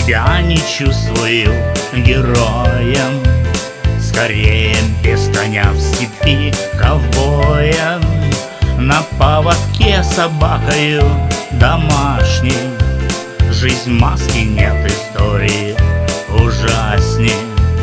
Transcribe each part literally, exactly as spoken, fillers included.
себя не чувствую героем, скорее без коня в степи ковбоем, на поводке собакою домашней. Жизнь в маске, нет истории ужасней.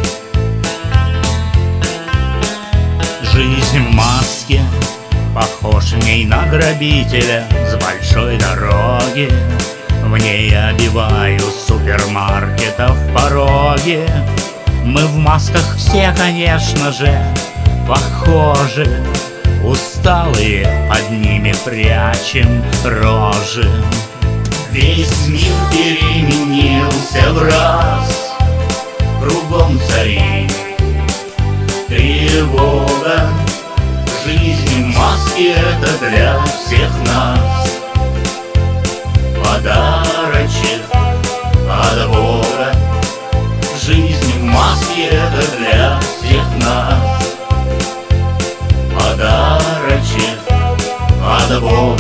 Жизнь в маске, похож в ней на грабителя с большой дороги. В ней обиваю супермаркетов пороги. Мы в масках все, конечно же, похожи, усталые, под ними прячем рожи. Весь мир переменился в раз, кругом царит тревога. Жизнь в маске — это для всех нас подарочек от Бога. Жизнь в маске — это для всех нас подарочек от Бога.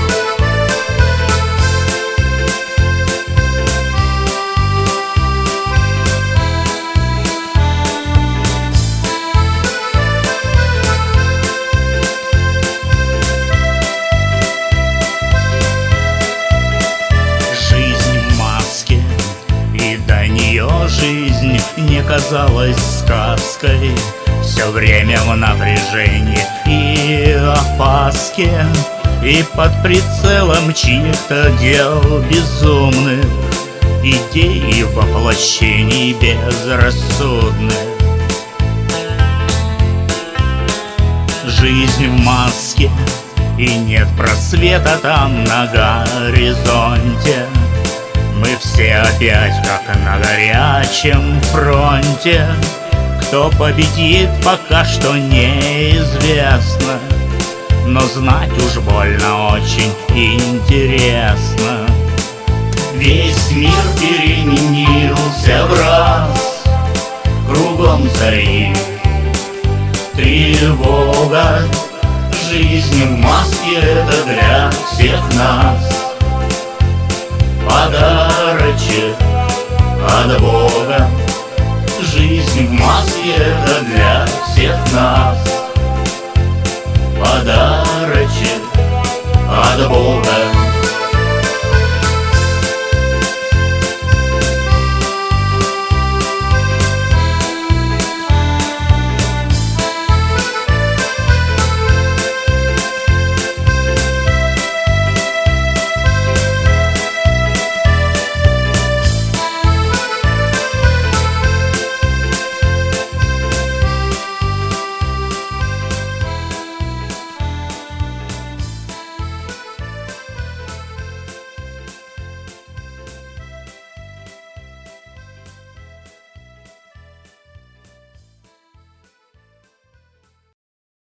До нее жизнь не казалась сказкой, все время в напряжении и опаске, и под прицелом чьих-то дел безумных, идей и воплощений безрассудных. Жизнь в маске, и нет просвета там на горизонте. Мы все опять как на горячем фронте. Кто победит, пока что неизвестно, но знать уж больно очень интересно. Весь мир переменился в раз, кругом царит тревога. Жизнь в маске — это для всех нас подарочек от Бога. Жизнь в маске — это для всех нас подарочек